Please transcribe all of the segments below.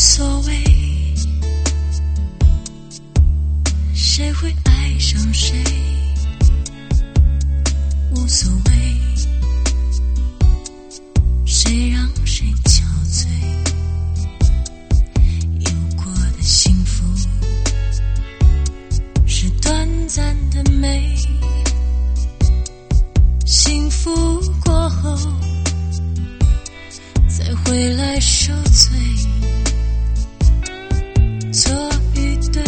所谓，谁会爱上谁，无所谓，谁让谁憔悴，有过的幸福是短暂的美，幸福过后再回来受罪，错与对，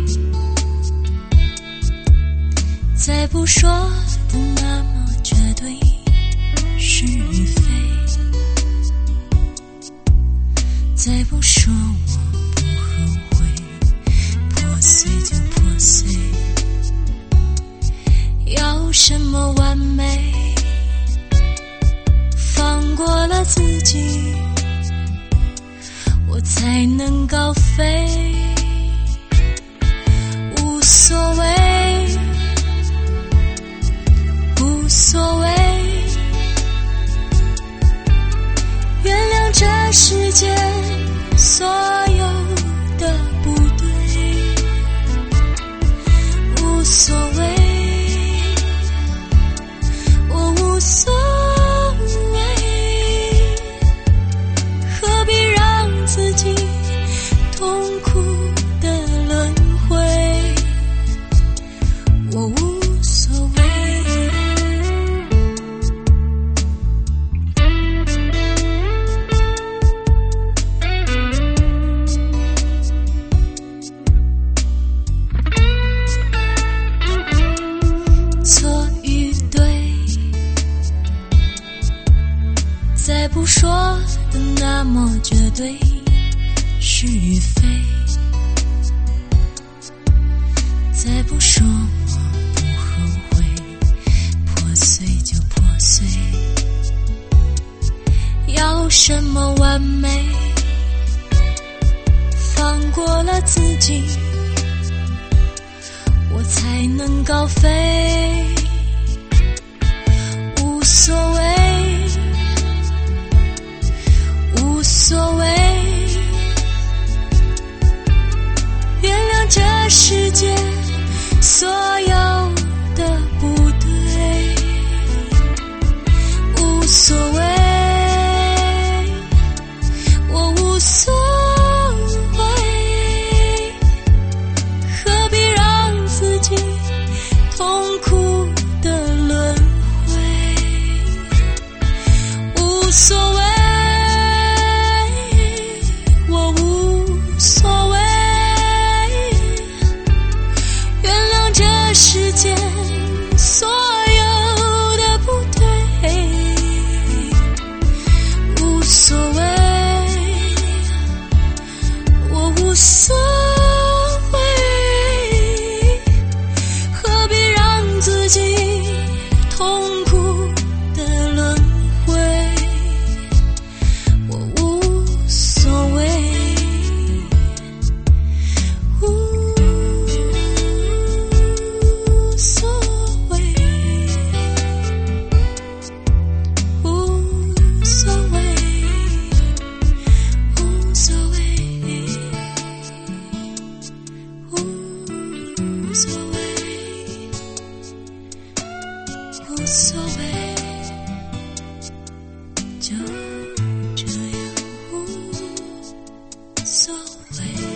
再不说的那么绝对，是与非，再不说我不后悔，破碎就破碎，要什么完美，放过了自己，我才能高飞，无所谓，无所谓，原谅这世间所有的不对，无所谓，我无所谓，何必让自己痛苦的轮回，我无所谓。错与对，再不说的那么绝对，是与非，再不说我不后悔，破碎就破碎，要什么完美，放过了自己，我才能高飞，无所谓，无所谓，原谅这世界所有的不对，无所谓，我无所谓，何必让自己痛苦的轮回，无所谓，我无所谓，原谅这世间所有的不对，无所谓，我无所谓，何必让自己痛苦的轮回，我无所谓，无所谓，无所谓，无所谓，无所谓，无所谓，就这样无所谓。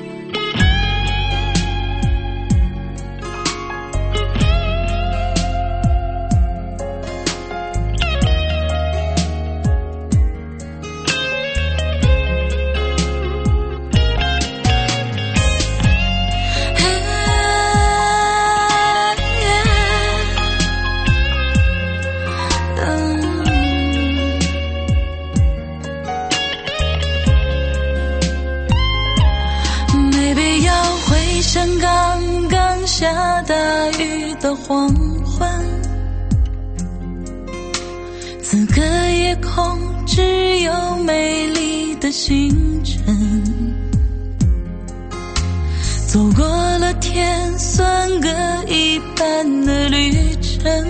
没必要回想刚刚下大雨的黄昏，此刻夜空只有美丽的星辰，走过了天算各一半的旅程，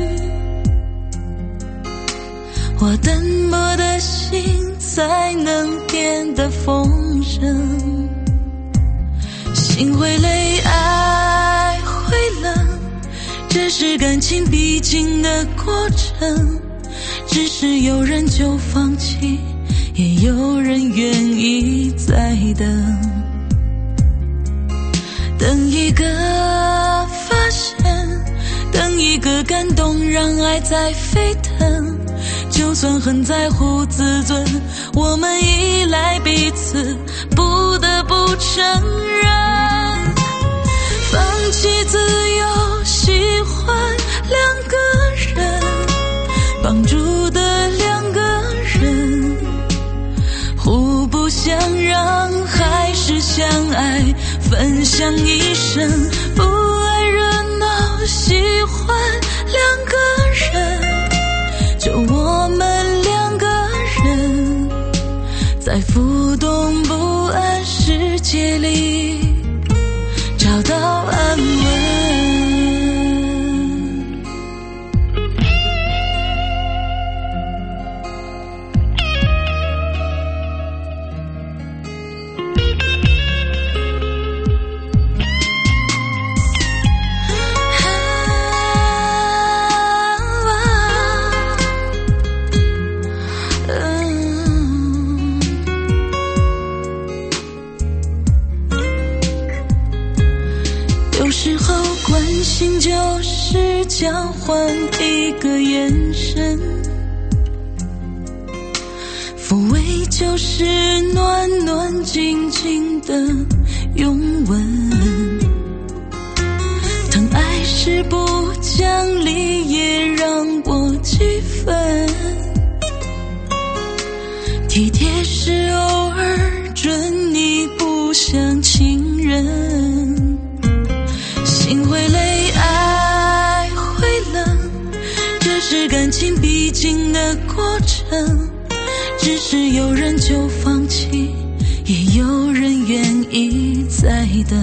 我奔波的心才能变得丰盛。 生。心会累，爱会冷，这是感情必经的过程。只是有人就放弃，也有人愿意再等。等一个发现，等一个感动，让爱再沸腾。就算很在乎自尊，我们依赖彼此，不得不承认。放弃自由，喜欢两个人，帮助的两个人，互不相让，还是相爱，分享一生。不爱热闹，喜欢两个人，就我们两个人，在浮动不安世界里找到安稳。有时候关心就是交换一个眼神，抚慰就是暖暖静静的拥吻。疼爱是不讲理，也让我几分。体贴是偶尔准你不像情人。心会累，爱会冷，这是感情必经的过程。只是有人就放弃，也有人愿意再等。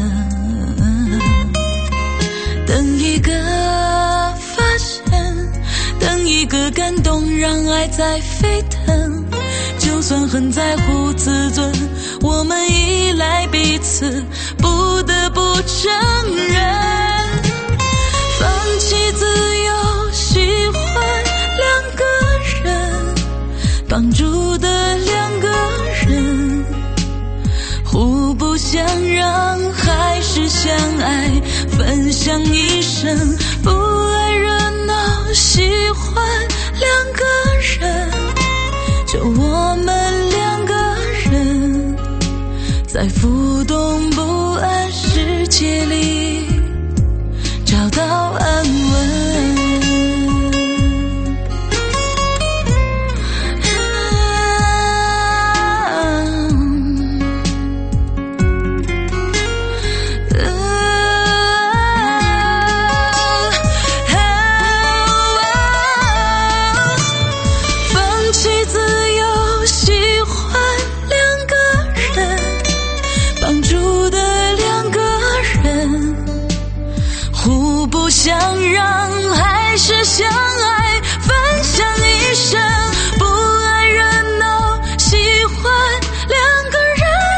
等一个发现，等一个感动，让爱再沸腾。就算很在乎自尊，我们依赖彼此，不得不承认。放弃自由，喜欢两个人，帮助的两个人，互不相让，还是相爱，分享一生。不爱热闹，喜欢两个人，就我们两个人，在浮动不安世界里找到安稳。放弃自由，喜欢两个人，帮助的两个人，互不相让，还是相爱，分享一生。不爱热闹，喜欢两个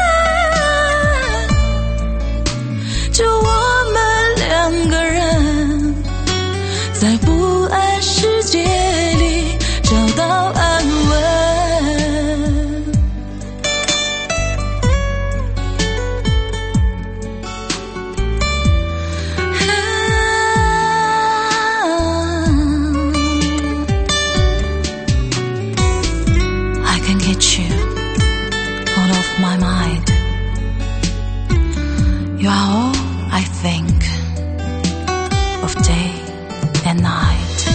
人，就我们两个人，在不安世界里找到安稳。I can get you out of my mind. You are all I think of day and night.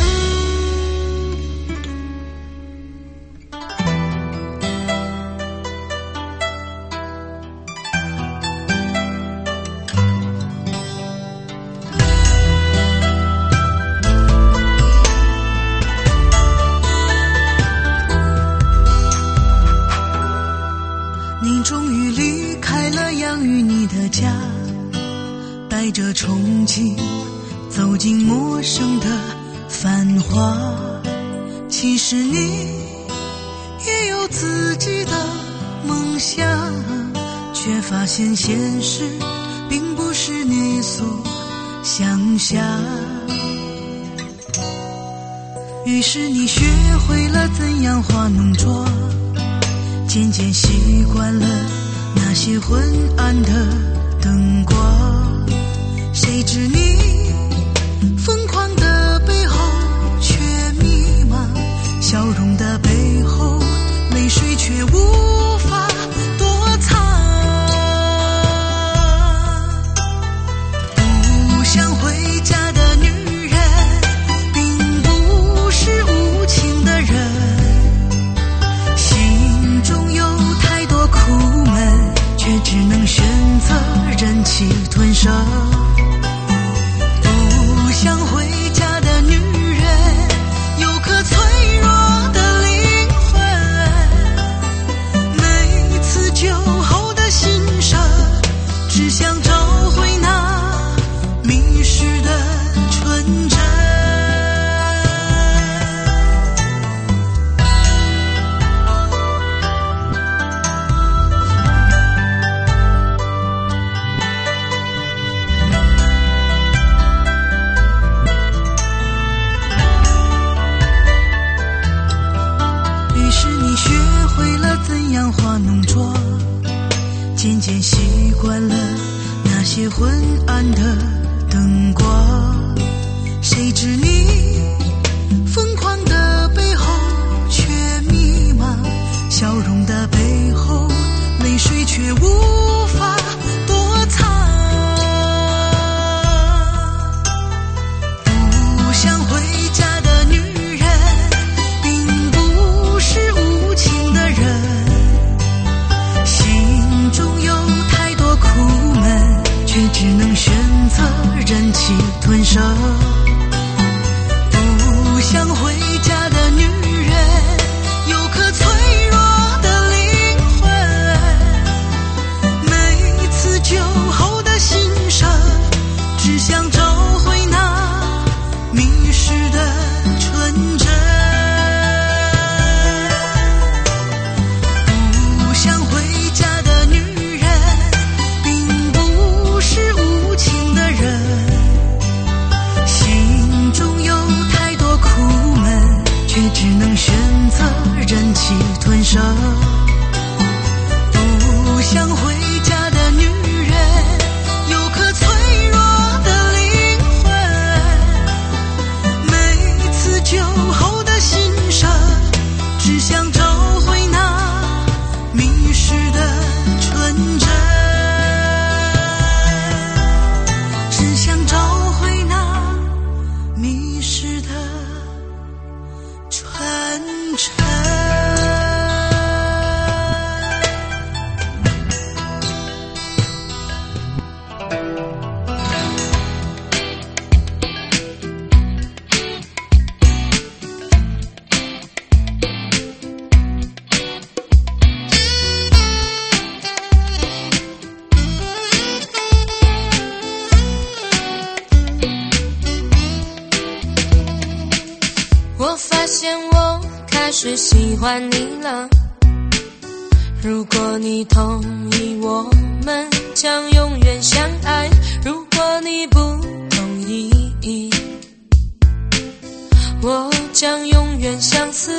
你终于离开了养育你的家，带着憧憬走进陌生的繁华。其实你也有自己的梦想， 却发现现实并不是你所想象。于是你学会了怎样化浓妆，渐渐习惯了那些昏暗的灯光。谁知你疯狂的背后却迷茫，笑容的背后泪水却无法躲藏。不想回家的女人并不是无情的人，心中有太多苦闷，却只能选择忍气吞声。不想回家的女人有颗脆弱的灵魂，每次酒后的心声只想找回那迷失的纯真。化浓妆，渐渐习惯了那些昏暗的灯光。谁知你疯狂的背后却迷茫，笑容的背后泪水却无法躲藏。不想回家的女人并不是无情的人，却只能选择忍气吞声。不想回家的女人有颗脆弱的灵魂，每次酒后的心声只想找回那迷失的纯真。不想回家的女人是无情的人，心中有太多苦闷，却只能选择忍气吞声。不想回家的女人有颗脆弱的灵魂，每次酒后的心声只想找回那迷失的纯真。 我发现我开始喜欢你了，如果你同意我们将永远相爱，如果你不同意我将永远相思。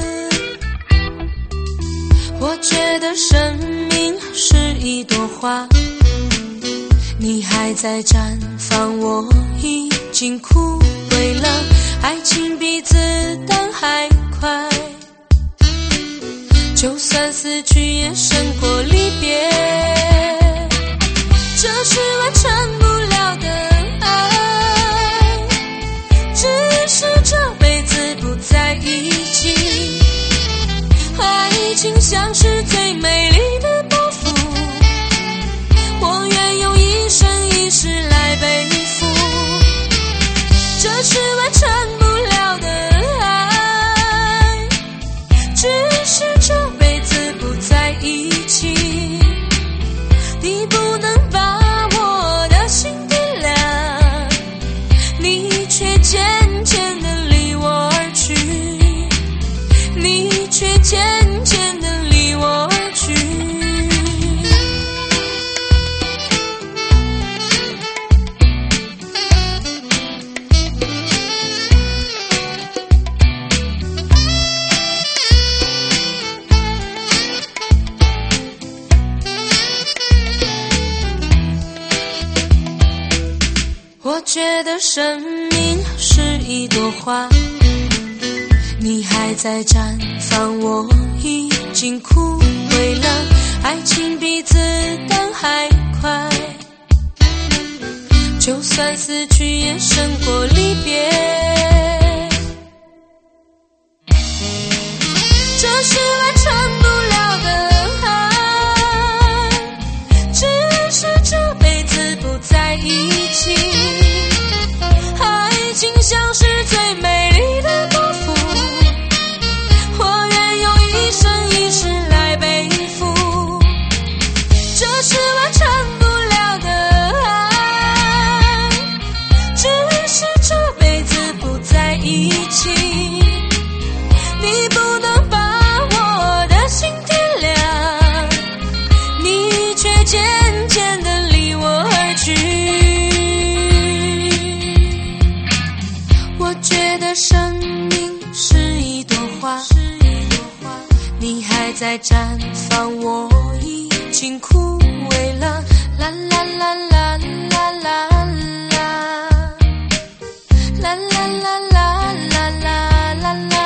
我觉得生命是一朵花，你还在绽放，我已经枯萎了，爱情比子弹还快，就算死去也胜过离别，这是完成不了的爱，只是这辈子不在一起。爱情像是最美丽的包袱，我愿用一生一世来背负，这是完成不了的爱，只是这辈子不在一起。 觉得生命是一朵花，你还在绽放，我已经枯萎了。爱情比子弹还快，就算死去也胜过离别。这是完成不了的爱，只是这辈子不在一起。爱情像是最美丽的国服，我愿用一生一世来背负。这是完成不了的爱，只是这辈子不在一起。你不能把我的心点亮，你却渐渐地离我而去。我觉得生命是一朵花，你还在绽放，我已经枯萎了。啦啦啦啦啦啦啦，啦啦啦啦啦啦啦啦。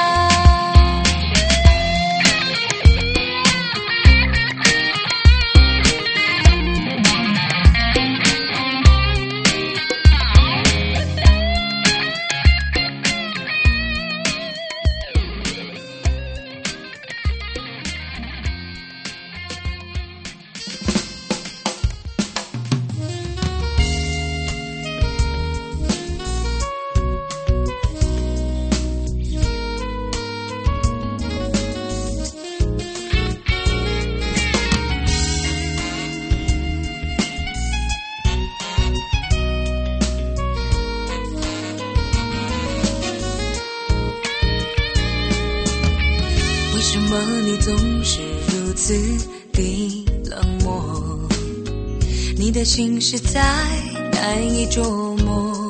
为什么你总是如此的冷漠？你的心实在难以捉摸，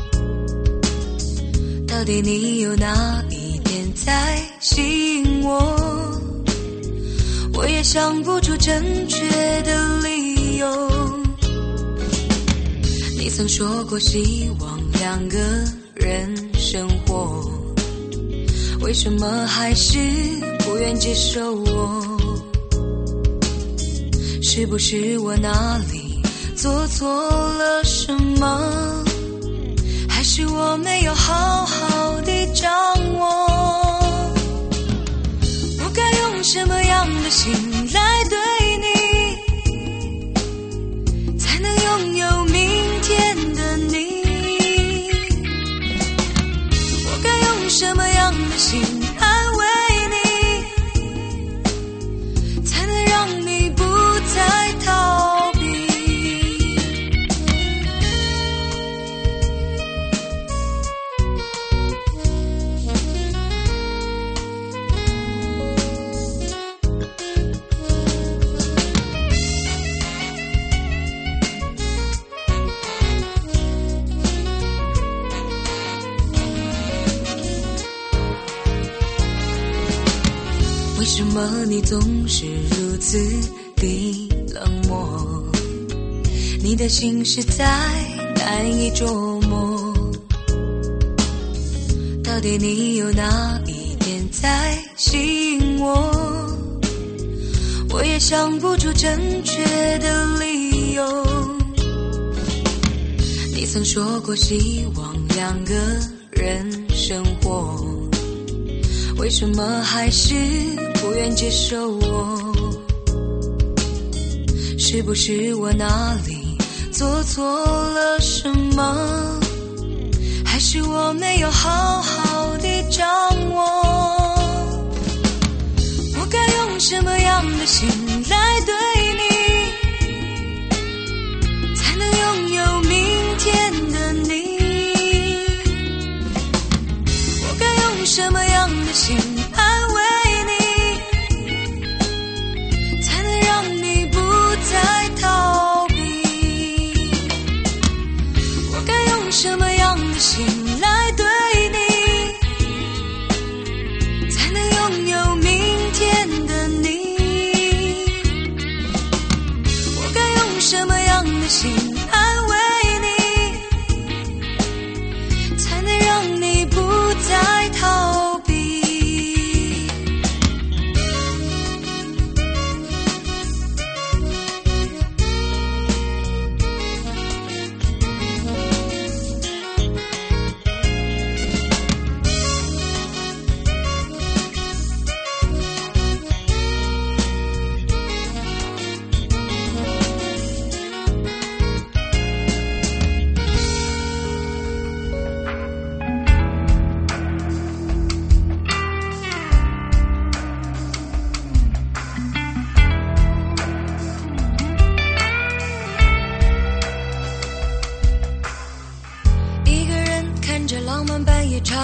到底你有哪一点在吸引我？我也想不出正确的理由。你曾说过希望两个人生活，为什么还是不愿接受我？是不是我哪里做错了什么？还是我没有好好地掌握？我该用什么样的心来对你，才能拥有明天的你？我该用什么样的心安慰你，才能让你不再逃避？为什么你总是如此的冷漠？你的心实在难以捉摸，到底你有哪一点在吸引我？我也想不出正确的理由。你曾说过希望两个人生活，为什么还是不愿接受我？是不是我哪里做错了什么？还是我没有好好地掌握？我该用什么样的心来对你，才能拥有明天的你？我该用什么样的心安慰你，才能让你不再逃避？我该用什么样的心来对你，才能拥有明天的你？我该用什么样的心安慰你，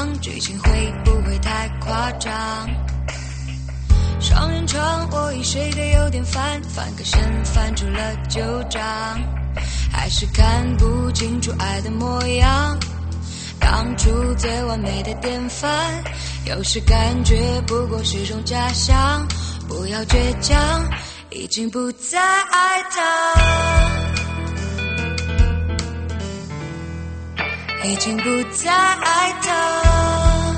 想剧情会不会太夸张？双人床我已睡得有点翻个身翻出了旧账，还是看不清楚爱的模样。当初最完美的典范，有时感觉不过是种假象。不要倔强，已经不再爱他，已经不再爱他。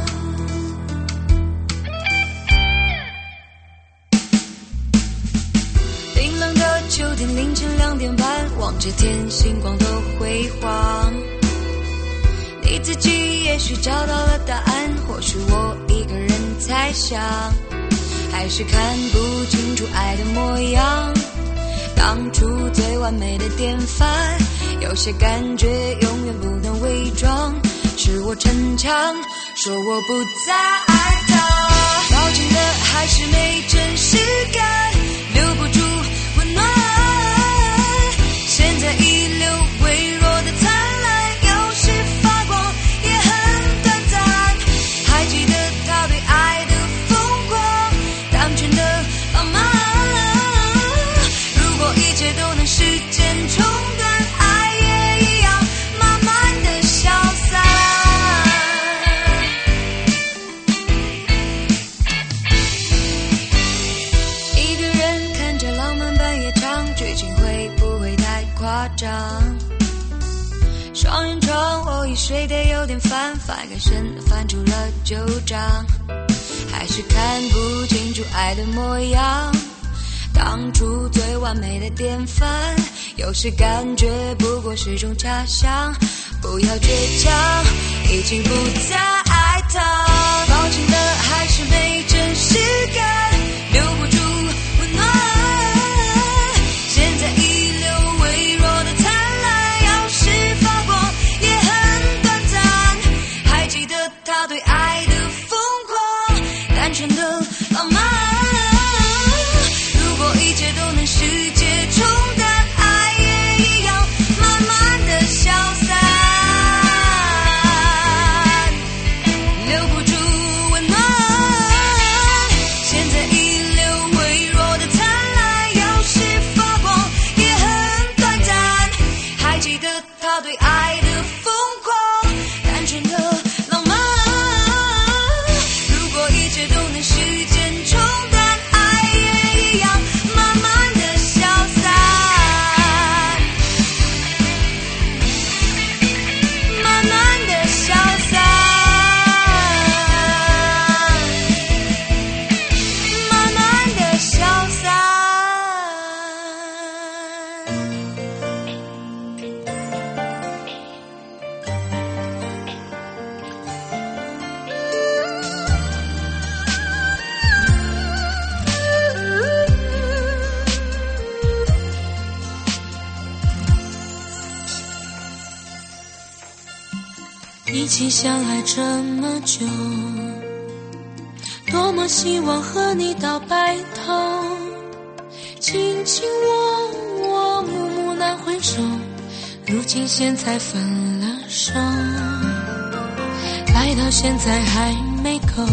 冰冷的秋天凌晨2点半，望着天星光都辉煌。你自己也许找到了答案，或许我一个人猜想，还是看不清楚爱的模样。当初最完美的典范，有些感觉永远不能伪装。是我逞强，说我不再爱他，抱紧的还是没真实感，留不住温暖。现在遗留微弱的灿烂，有时发光也很短暂。还记得他对爱的疯狂，单纯的浪漫。如果一切都能时间冲淡，爱也一样慢慢的消散。一个人看着浪漫半夜场，剧情会不会太夸张？双人床我已睡得有点翻个身翻出了旧账，还是看不清楚爱的模样。当初最完美的典范，有时感觉不过是种假象。不要倔强，已经不再爱他，抱紧的还是没真实感，留不住温暖。现在遗留微弱的灿烂，有时发光也很短暂。还记得他对爱的疯狂，单纯的浪漫。如果一切都能世界冲淡，爱也一样慢慢的消散。留不住温暖，现在遗留微弱的灿烂，有时发光也很短暂。还记得他对爱的疯狂，单纯的浪漫。如果一切都能时间冲淡，爱也一样慢慢的消散，慢慢的消散，慢慢的消散。 一起相爱这么久，多么希望和你到白头，卿卿我我，暮暮难回首，如今现在分了手，爱到现在还没够，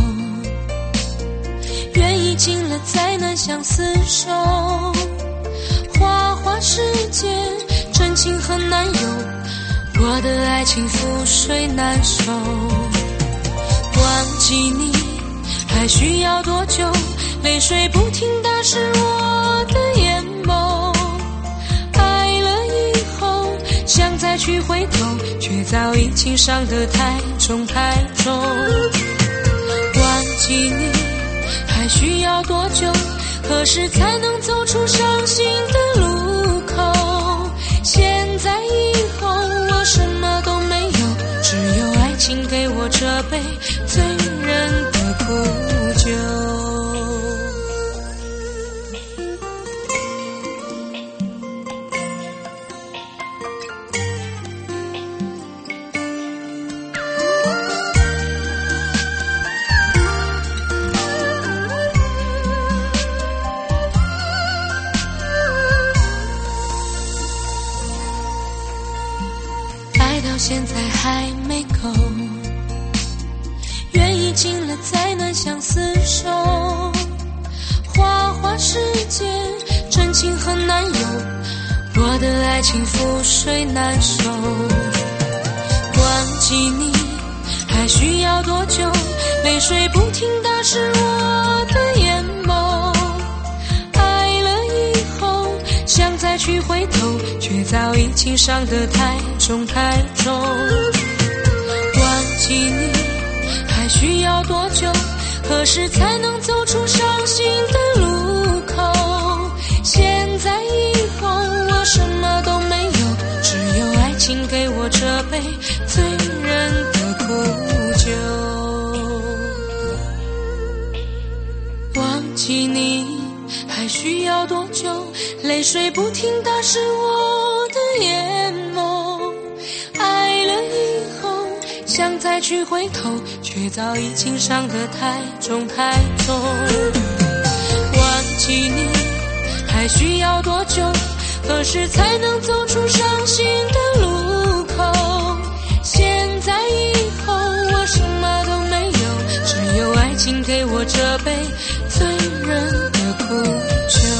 缘已尽了再难相厮守，花花世界真情很难有，我的爱情覆水难收。忘记你还需要多久？泪水不停打湿我的眼眸。爱了以后想再去回头，却早已经伤得太重太重。忘记你还需要多久？何时才能走出伤心的路口？现在以后我什么都没有，只有爱情给我这杯醉人的苦酒。现在还没够， 尽了再难相厮守。花花世界真情很难有，我的爱情覆水难收。忘记你还需要多久？泪水不停打湿我的眼眸。爱了以后想再去回头，却早已经伤得太重太重。忘记你还需要多久？何时才能走出伤心的路口？现在以后我什么都没有，只有爱情给我这杯醉人的苦酒。忘记你还需要多久？泪水不停打湿我的眼眸。爱了以后想再去回头，却早已经伤得太重太重。忘记你还需要多久？何时才能走出伤心的路口？现在以后我什么都没有，只有爱情给我这杯醉人的苦酒。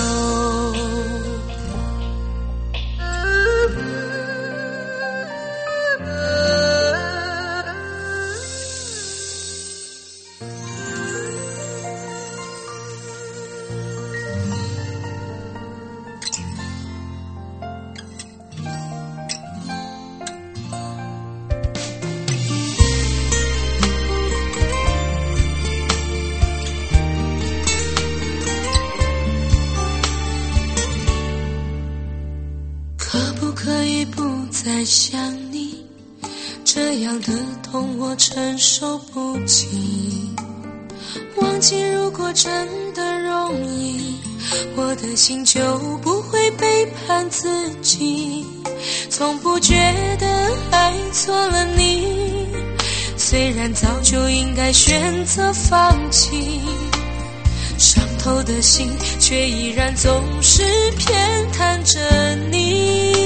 可以不再想你，这样的痛我承受不起。忘记如果真的容易，我的心就不会背叛自己。从不觉得爱错了你，虽然早就应该选择放弃，伤透的心却依然总是偏袒着你。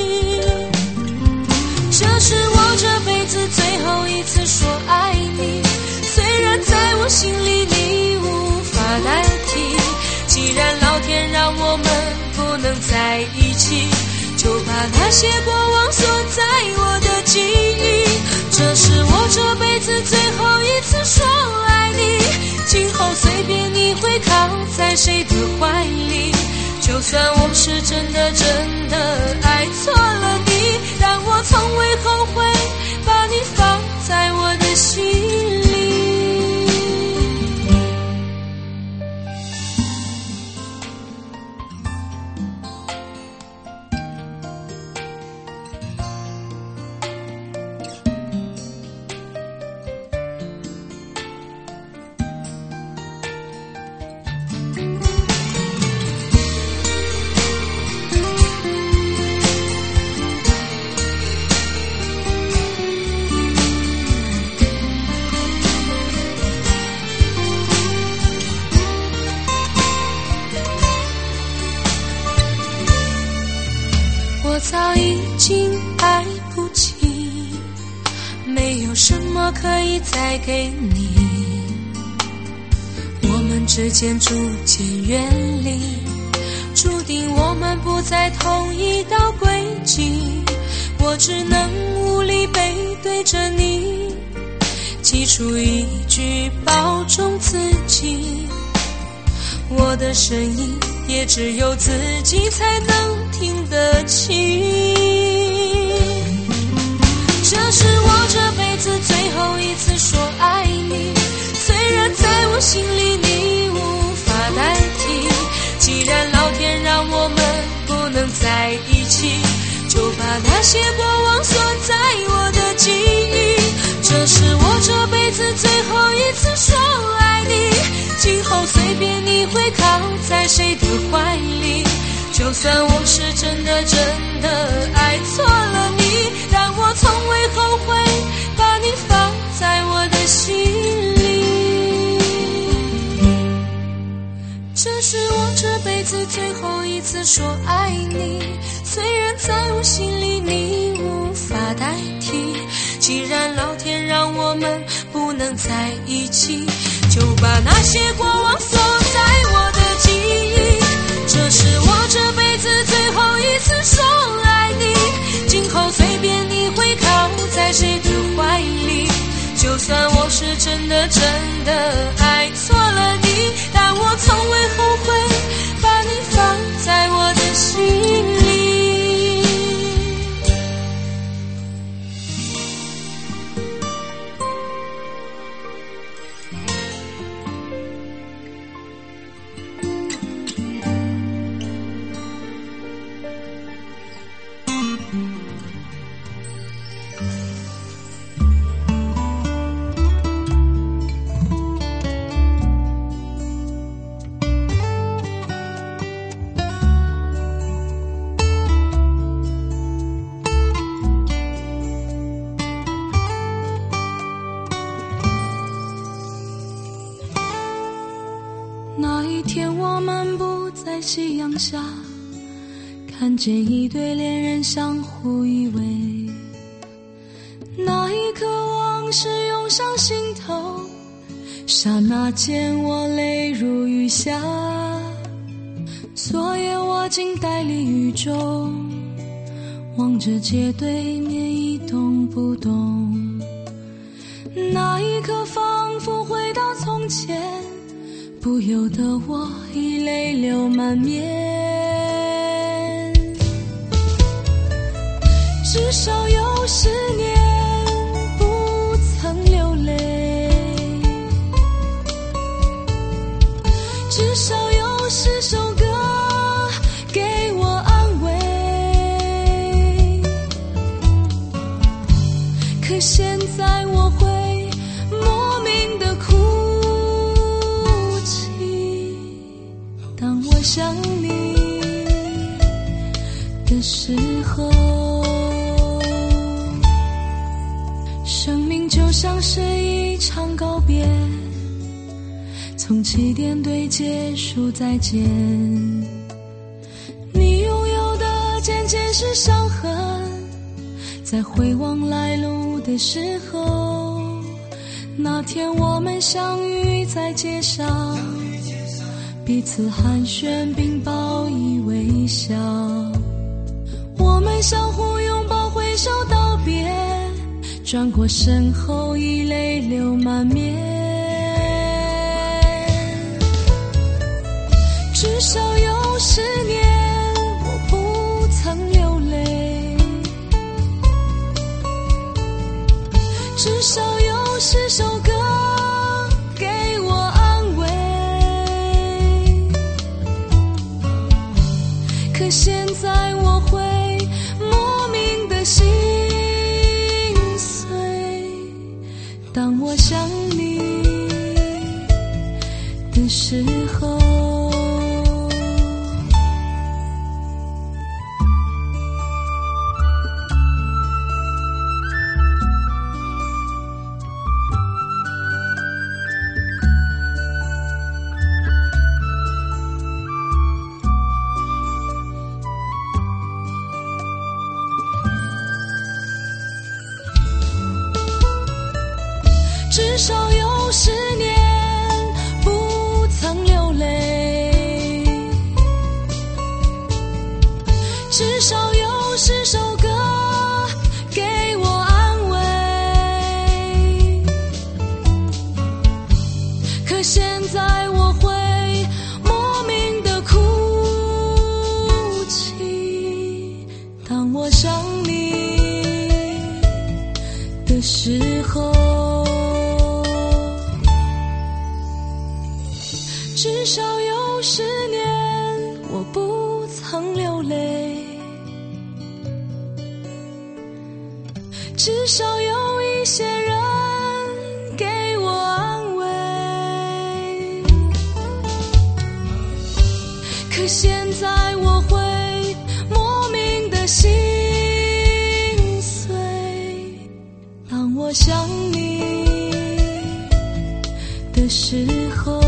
这是我这辈子最后一次说爱你，虽然在我心里你无法代替。既然老天让我们不能在一起，就把那些过往锁在我的记忆。这是我这辈子最后一次说爱你，今后随便你会靠在谁的怀里。就算我是真的真的爱错了你，但我从未后悔把你放在我的心里。我早已经爱不起，没有什么可以再给你。我们之间逐渐远离，注定我们不在同一道轨迹。我只能无力背对着你，寄出一句保重自己。我的声音也只有自己才能听得清。这是我这辈子最后一次说爱你，虽然在我心里你无法代替。既然老天让我们不能在一起，就把那些过往锁在我的记忆。这是我这辈子最后一次说爱你，今后随便你会靠在谁的怀里。就算我是真的真的爱错了你，但我从未后悔把你放在我的心里。这是我这辈子最后一次说爱你，虽然在我心里你无法代替。既然老天让我们不能在一起，就把那些过往锁在我的记忆。这是我这辈子最后一次说爱你，今后随便你会靠在谁的怀里，就算我是真的爱错了你，但我从未后悔把你放在我的心里。 那一天我漫步在夕阳下，看见一对恋人相互依偎，那一刻往事涌上心头，刹那间我泪如雨下。昨夜我竟呆立雨中，望着街对面一动不动，那一刻仿佛回到从前，不由得我已泪流满面。至少有10年不曾流泪，至少有10首歌给我安慰。可现在我会莫名的哭泣，当我想你的时候。生命就像是一场告别，从起点对结束再见。你拥有的渐渐是伤痕，在回望来路的时候，那天我们相遇在街上，彼此寒暄并报以微笑，我们相互拥抱挥手道别，转过身后已泪流满面。至少有10年我不曾流泪，至少有10首歌给我安慰。可现在我会莫名的心当我想你的时候。至少有10年不曾流泪，至少有10首歌给我安慰。可现在我会莫名的哭泣，当我想你的时候。至少有10年我不曾流泪，至少有一些人给我安慰。可现在我会莫名的心碎，当我想你的时候。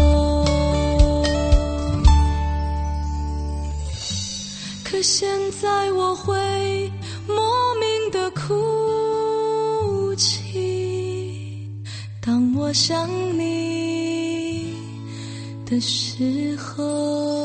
可现在我会莫名的哭泣，当我我想你的时候。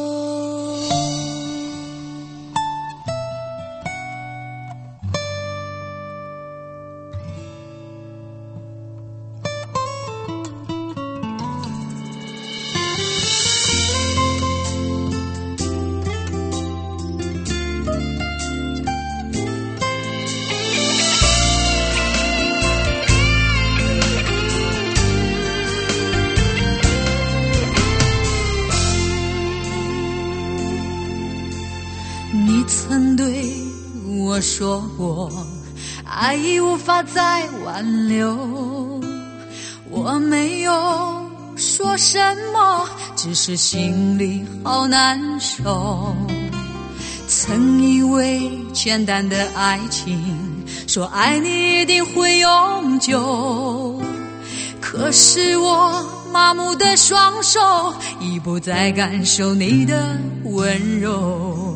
你曾对我说过，爱已无法再挽留。我没有说什么，只是心里好难受。曾以为简单的爱情，说爱你一定会永久，可是我麻木的双手已不再感受你的温柔。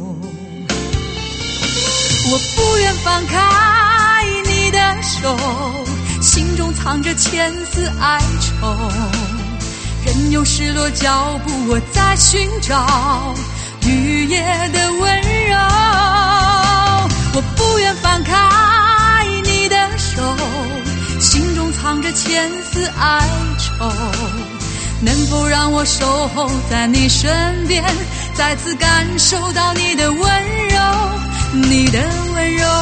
我不愿放开你的手，心中藏着千丝哀愁，任由失落脚步，我在寻找雨夜的温柔。我不愿放开你的手，心中藏着千丝哀愁，能否让我守候在你身边，再次感受到你的温柔，你的温柔。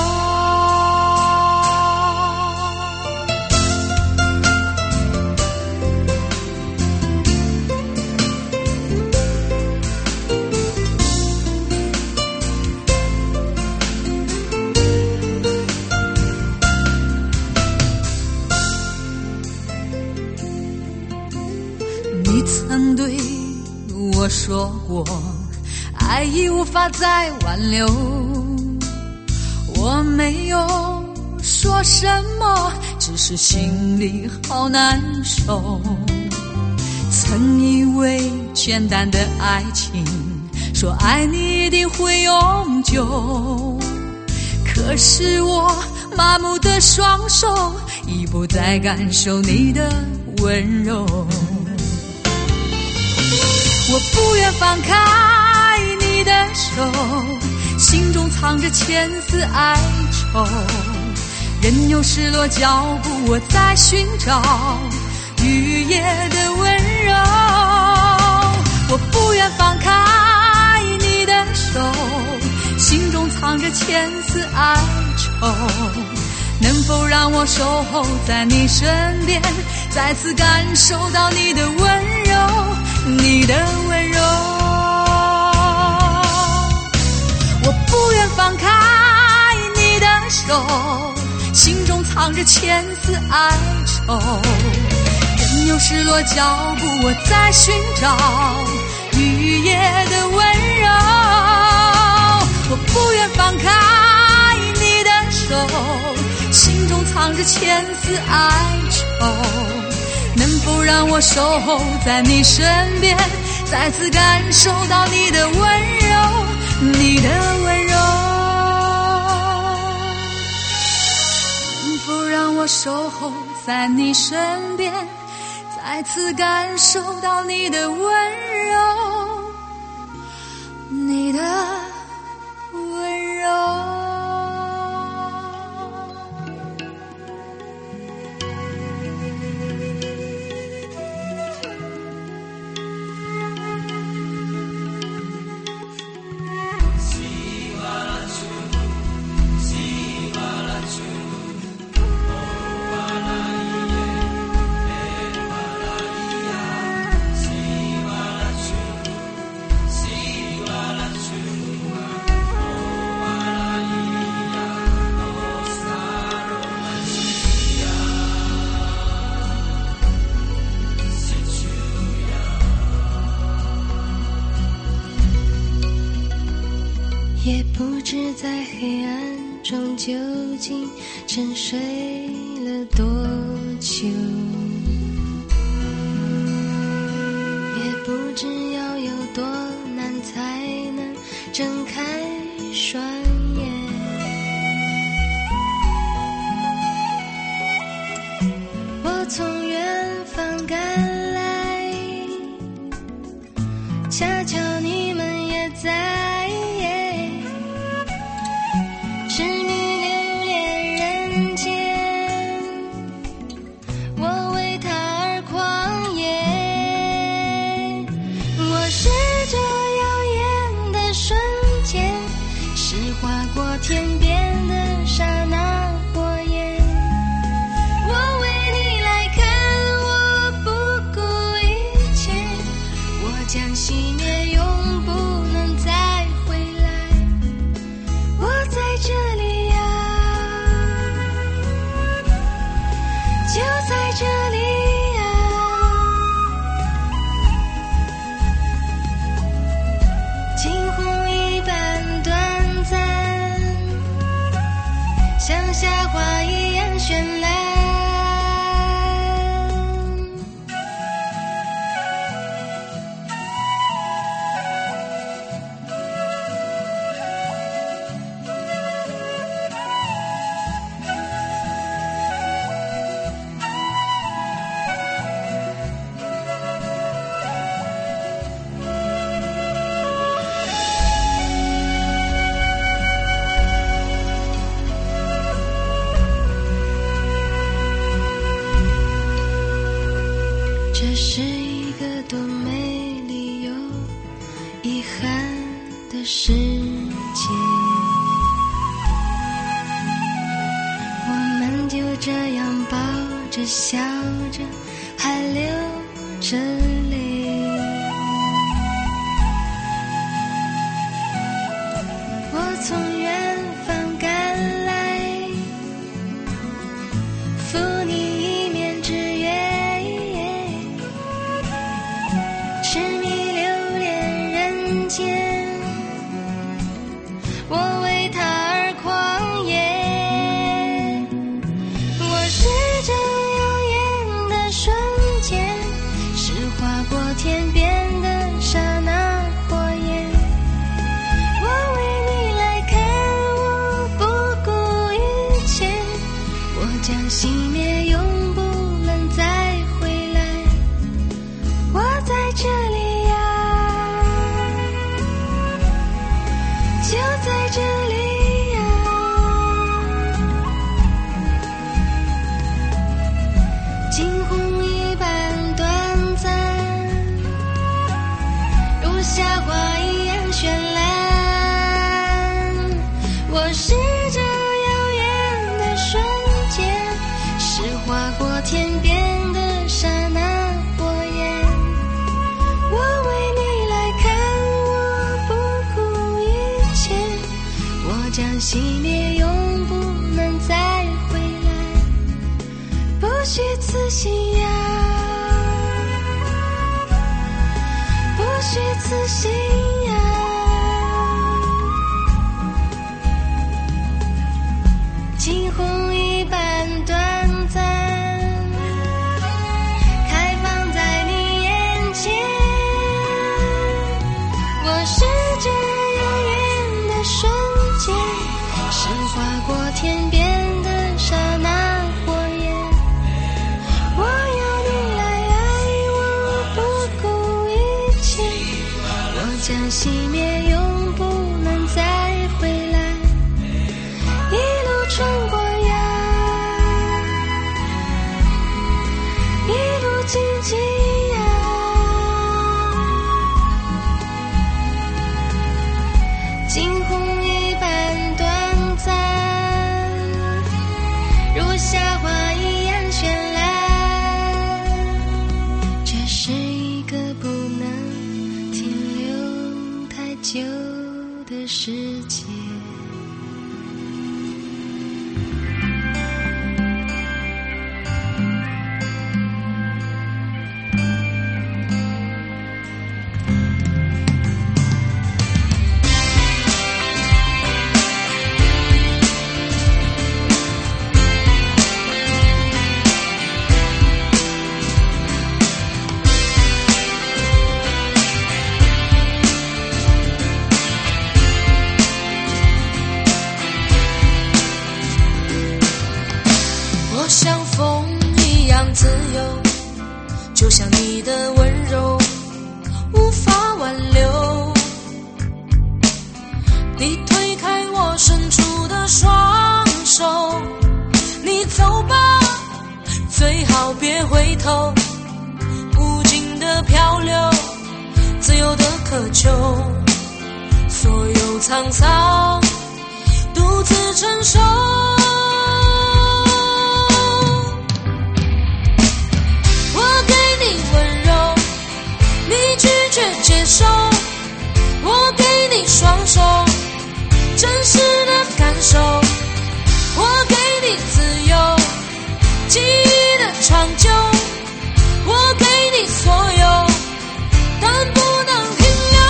你曾对我说过，爱已无法再挽留。我没有说什么，只是心里好难受。曾以为简单的爱情，说爱你一定会永久，可是我麻木的双手已不再感受你的温柔。我不愿放开你的手，心中藏着千丝哀愁，任由失落脚步，我在寻找雨夜的温柔。我不愿放开你的手，心中藏着千丝哀愁，能否让我守候在你身边，再次感受到你的温柔，你的温柔。我不愿放开你的手，心中藏着千丝哀愁，任由失落脚步，我在寻找雨夜的温柔。我不愿放开你的手，心中藏着千丝哀愁，能否让我守候在你身边，再次感受到你的温柔，你的温柔。能否让我守候在你身边，再次感受到你的温柔，你的温柔。 也不知在黑暗中究竟沉睡了多久，也不知要有多难才能睁开双眼。我从远划过天边的刹那火焰。我为你来看，我不顾一切，我将熄灭，永不能再回来。我在这里呀，就在这里呀，惊鸿一般短暂，像夏花一样绚烂。这是一个多美丽又遗憾的世界，我们就这样抱着笑着，还流着泪。我从远方赶来，赴你一面之约，痴迷留恋人间，我为他而狂野。我是这耀眼的瞬间，是划过天边的刹那火焰。我为你来看，我不顾一切，我将熄灭，永不能再回来。我在这里呀，就在这里呀，惊鸿一般短暂，如夏花一样绚烂。我是这耀眼的瞬间，是划过天边的刹那火焰。我为你来看，我不顾一切，我将熄灭，永不能再回来。不虚此行呀，不虚此行呀，惊鸿一般短暂，开放在你眼前。我是这耀眼的瞬间，是划过天边的刹那火焰。我要你来爱我，不顾一切，我将熄灭，永不能再回来。一路穿过呀，一路荆棘呀，惊鸿一般短暂，如夏花一样绚烂。这是一个不能停留太久的世界。 像风一样自由，就像你的温柔无法挽留。你推开我伸出的双手，你走吧，最好别回头。无尽的漂流，自由的渴求，所有沧桑真实的感受。我给你自由，记忆的长久，我给你所有，但不能停留。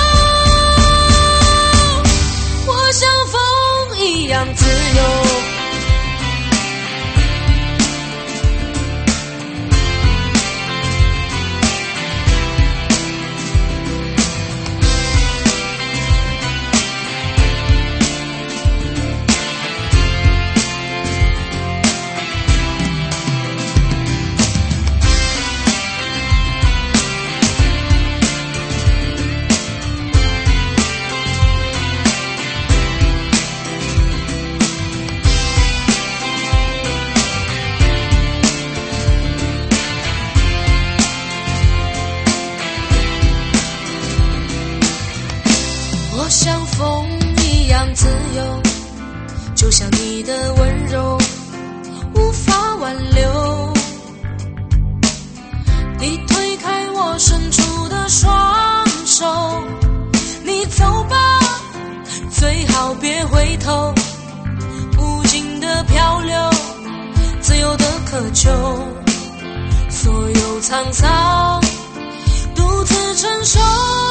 我像风一样自由。我像风一样自由，就像你的温柔无法挽留。你推开我伸出的双手，你走吧，最好别回头。无尽的漂流，自由的渴求，所有沧桑独自承受。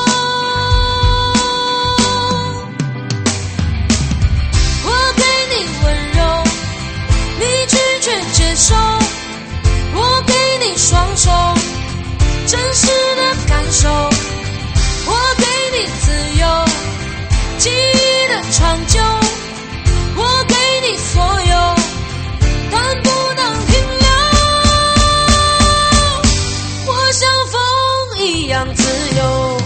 我给你双手，真实的感受，我给你自由，记忆的长久，我给你所有，但不能停留。我像风一样自由。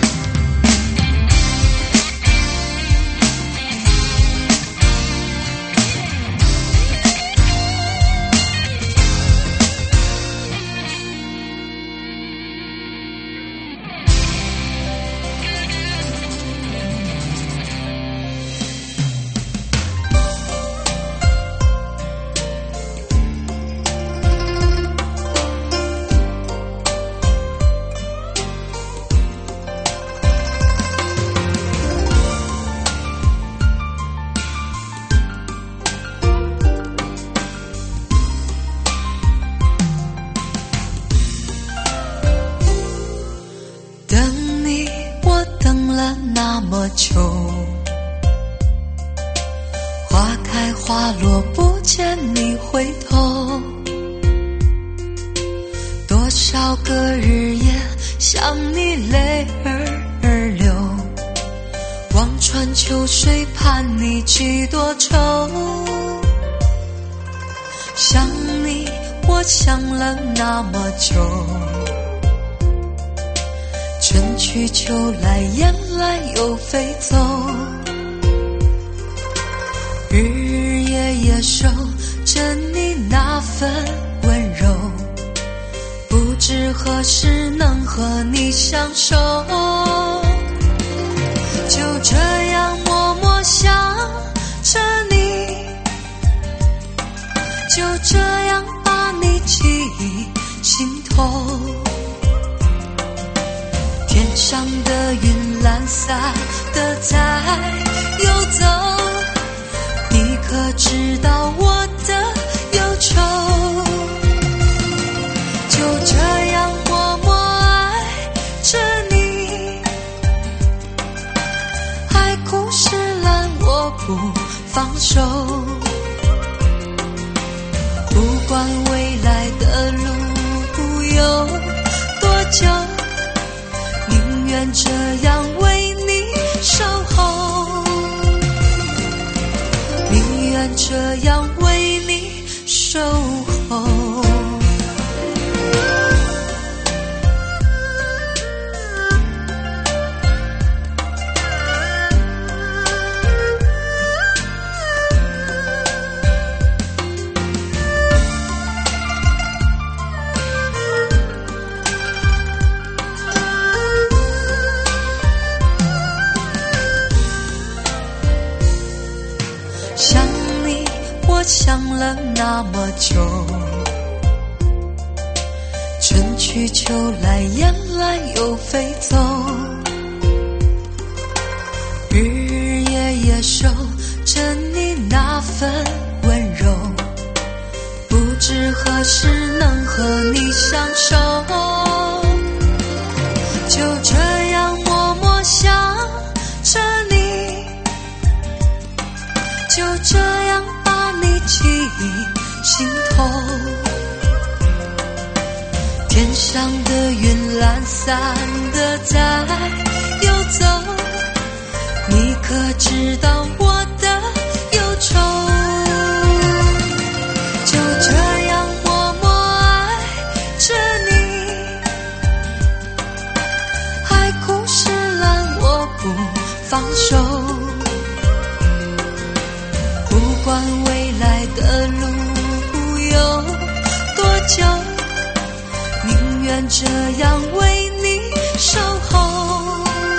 那么久，花开花落不见你回头，多少个日夜想你泪儿流，望穿秋水盼你几多愁。想你我想了那么久，春去秋来，雁来又飞走，日日夜夜守着你那份温柔，不知何时能和你相守，就这样默默想着你，就这样把你记忆心头。天上的云懒散的在游走，你可知道我的忧愁？就这样默默爱着你，海枯石烂我不放手，不管未来的路有多久，宁愿这样为你守候，宁愿这样为你守候。想你我想了那么久，春去秋来，雁来又飞走，日日夜夜守就这样把你记忆心头。天上的云懒散的在游走，你可知道我的忧愁？就这样默默爱着你，海枯石烂我不放手。不管未来的路有多久，宁愿这样为你守候，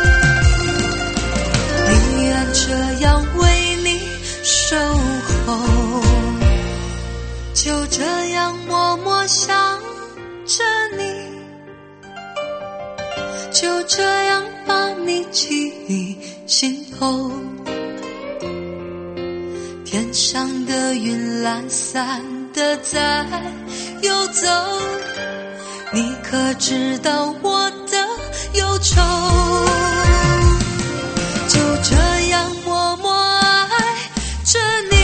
宁愿这样为你守候。就这样默默想着你，就这样把你记忆心头。天上的云懒散的在游走，你可知道我的忧愁？就这样默默爱着你，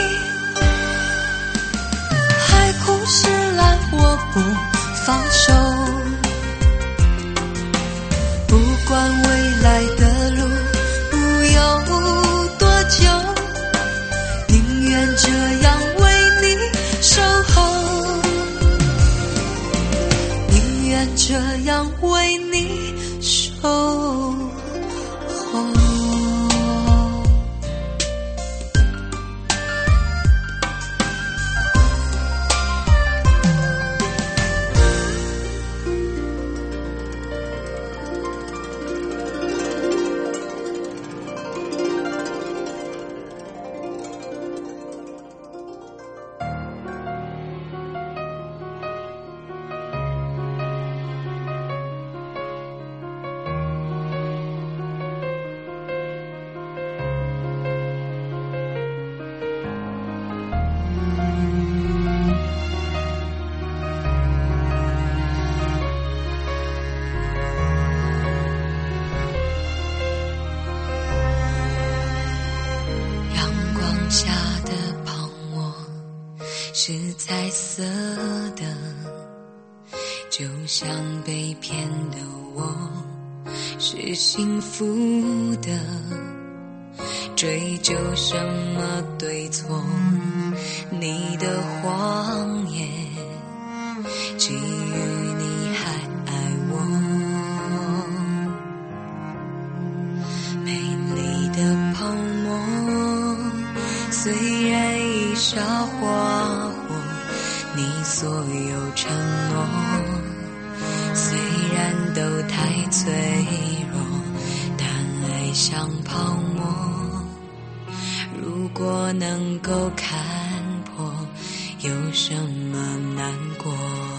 海枯石烂我不放手。不管未来的路有多久，宁愿这样为你守候，宁愿这样为你守候。下的泡沫是彩色的，就像被骗的我是幸福的。追究什么对错，你的谎言基于你还爱我。美丽的泡沫虽然已烧化火你所有承诺，虽然都太脆弱，但爱像泡沫，如果能够看破，有什么难过？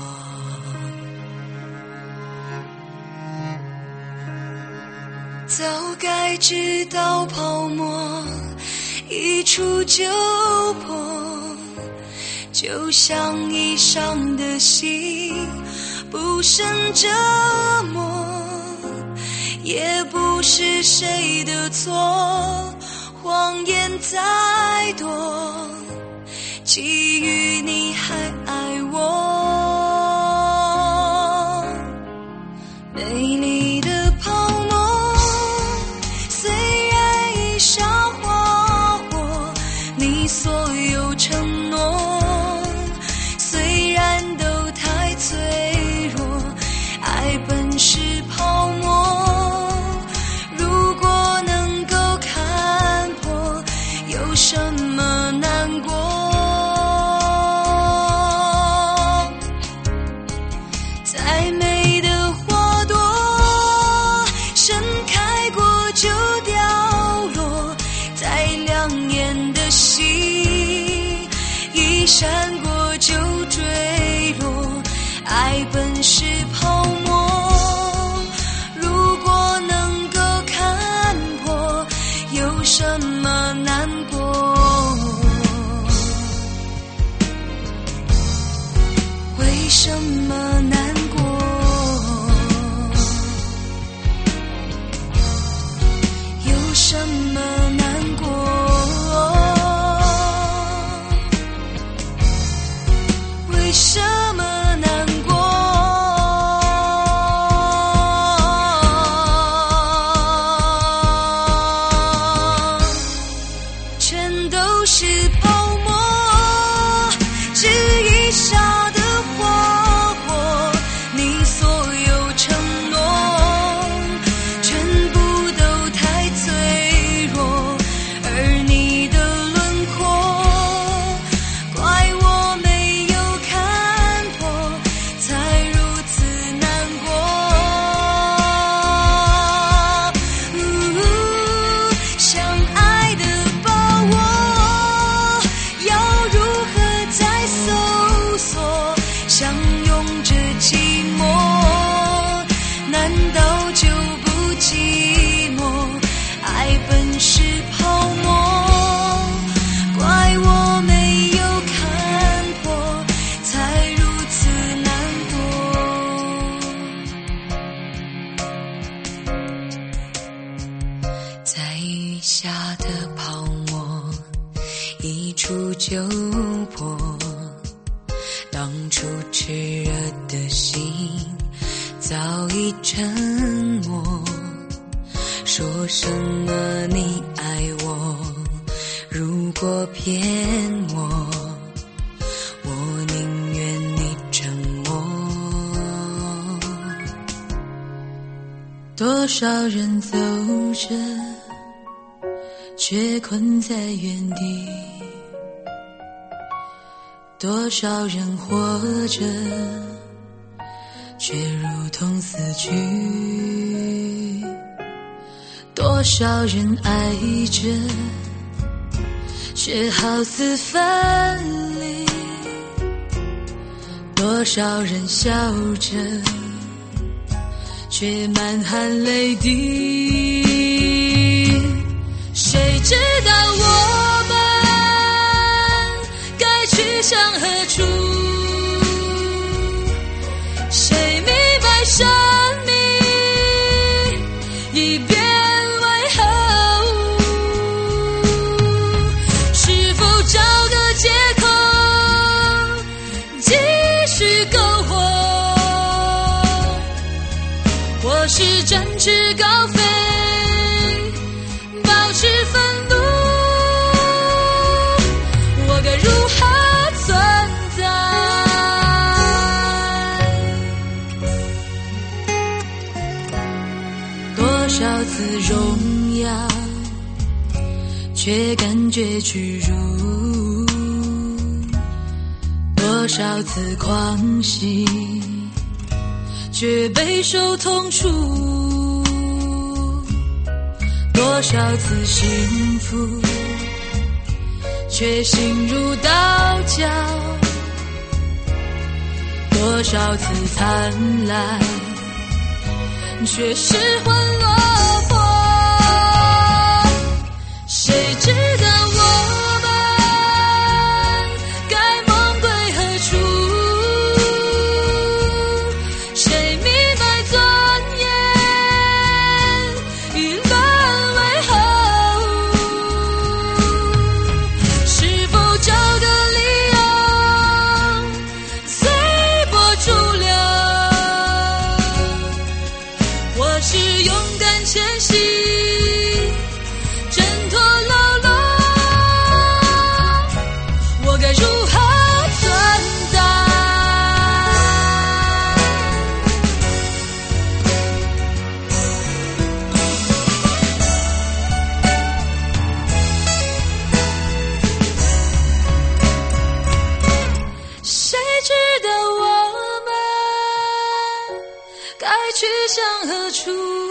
早该知道泡沫一触就破，就像衣裳的心不胜折磨，也不是谁的错，谎言再多，基于你还爱我。美丽的泡沫虽然已烧化火你所有承诺，虽然都太脆弱，爱本是泡沫，如果能够看破，有什么难过？再美的花朵盛开过就掉落，再亮眼的星一闪过就坠落，爱本是泡沫，如果能够看破，有什么难过？为什么难过？有什么难过？ 是泡沫，只一下的划破你所有承诺，全部都太脆弱，而你的轮廓怪我没有看破，才如此难过。相爱的把握要如何再搜索，相拥着寂寞，难道就不寂寞？爱本是泡沫，怪我没有看破，才如此难过。在雨下的泡沫一触就破，当初炽热的心早已沉默，说什么你爱我，如果骗我，我宁愿你沉默。多少人走着却困在原地，多少人活着却如同死去，多少人爱着却好似分离，多少人笑着却满含泪滴。谁知道我们该去向何处？谁明白生命已变为何物？是否找个借口继续篝火，或是展翅高飞，保持愤怒？我该如何存在？多少次荣耀，却感觉屈辱；多少次狂喜，却备受痛楚；多少次幸福，却心如刀绞；多少次灿烂，却失魂落魄。谁知道我们该梦归何处？谁明白尊严已沦为何物？是否找个理由随波逐流，或是勇敢前行，挣脱牢笼？我该如何存在？谁知道我们该去向何处？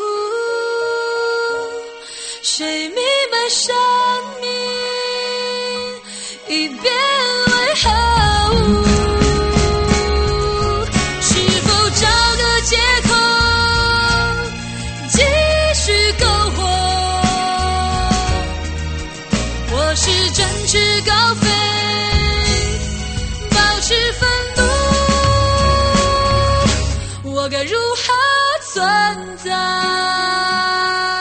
谁明白生命已变为何物？是否找个借口继续篝火，或是展翅高飞，保持愤怒？我该如何存在？